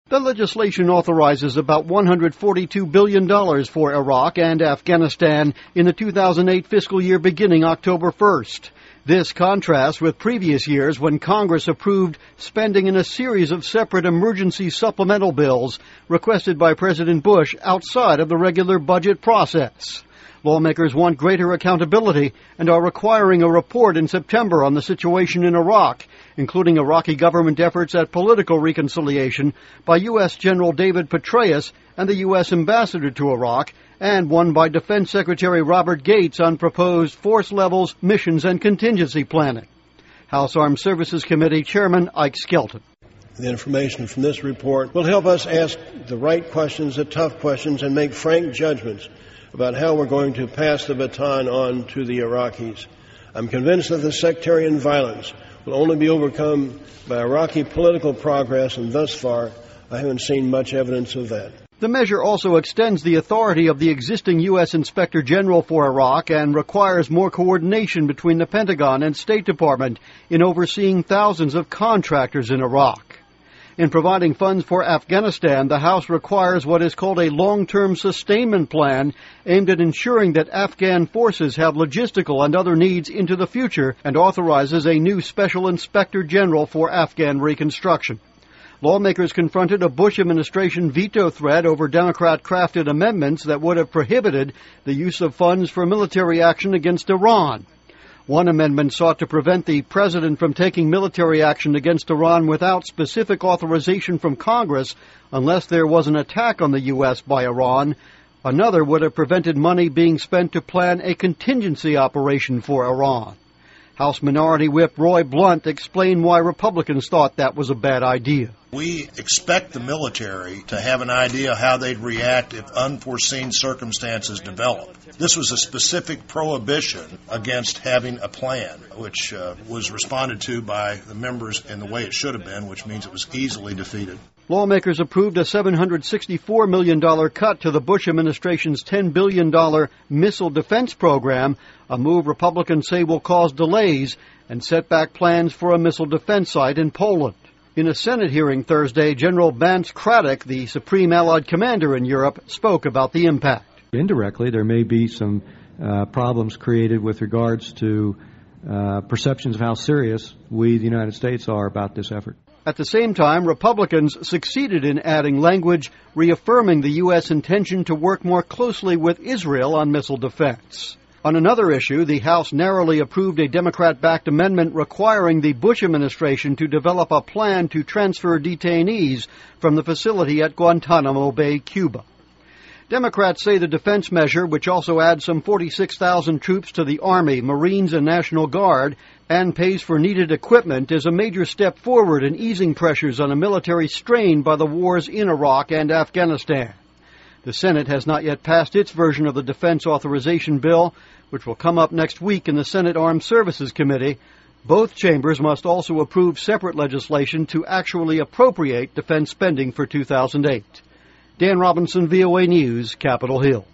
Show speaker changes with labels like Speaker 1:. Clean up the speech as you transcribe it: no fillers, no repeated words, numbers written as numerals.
Speaker 1: The legislation authorizes about $142 billion for Iraq and Afghanistan in the 2008 fiscal year beginning October 1st. This contrasts with previous years when Congress approved spending in a series of separate emergency supplemental bills requested by President Bush outside of the regular budget process. Lawmakers want greater accountability and are requiring a report in September on the situation in Iraq, including Iraqi government efforts at political reconciliation by U.S. General David Petraeus and the U.S. ambassador to Iraq, and one by Defense Secretary Robert Gates on proposed force levels, missions, and contingency planning. House Armed Services Committee Chairman Ike Skelton.
Speaker 2: The information from this report will help us ask the right questions, the tough questions, and make frank judgments about how we're going to pass the baton on to the Iraqis. I'm convinced that the sectarian violence will only be overcome by Iraqi political progress, and thus far, I haven't seen much evidence of that.
Speaker 1: The measure also extends the authority of the existing U.S. Inspector General for Iraq and requires more coordination between the Pentagon and State Department in overseeing thousands of contractors in Iraq. In providing funds for Afghanistan, the House requires what is called a long-term sustainment plan aimed at ensuring that Afghan forces have logistical and other needs into the future, and authorizes a new Special Inspector General for Afghan reconstruction. Lawmakers confronted a Bush administration veto threat over Democrat-crafted amendments that would have prohibited the use of funds for military action against Iran. One amendment sought to prevent the president from taking military action against Iran without specific authorization from Congress unless there was an attack on the U.S. by Iran. Another would have prevented money being spent to plan a contingency operation for Iran. House Minority Whip Roy Blunt explained why Republicans thought that was a bad idea.
Speaker 3: We expect the military to have an idea how they'd react if unforeseen circumstances develop. This was a specific prohibition against having a plan, which was responded to by the members in the way it should have been, which means it was easily defeated.
Speaker 1: Lawmakers approved a $764 million cut to the Bush administration's $10 billion missile defense program, a move Republicans say will cause delays and set back plans for a missile defense site in Poland. In a Senate hearing Thursday, General Vance Craddock, the Supreme Allied Commander in Europe, spoke about the impact.
Speaker 4: Indirectly, there may be some problems created with regards to perceptions of how serious we, the United States, are about this effort.
Speaker 1: At the same time, Republicans succeeded in adding language reaffirming the U.S. intention to work more closely with Israel on missile defense. On another issue, the House narrowly approved a Democrat-backed amendment requiring the Bush administration to develop a plan to transfer detainees from the facility at Guantanamo Bay, Cuba. Democrats say the defense measure, which also adds some 46,000 troops to the Army, Marines, and National Guard, and pays for needed equipment, is a major step forward in easing pressures on a military strain by the wars in Iraq and Afghanistan. The Senate has not yet passed its version of the defense authorization bill, which will come up next week in the Senate Armed Services Committee. Both chambers must also approve separate legislation to actually appropriate defense spending for 2008. Dan Robinson, VOA News, Capitol Hill.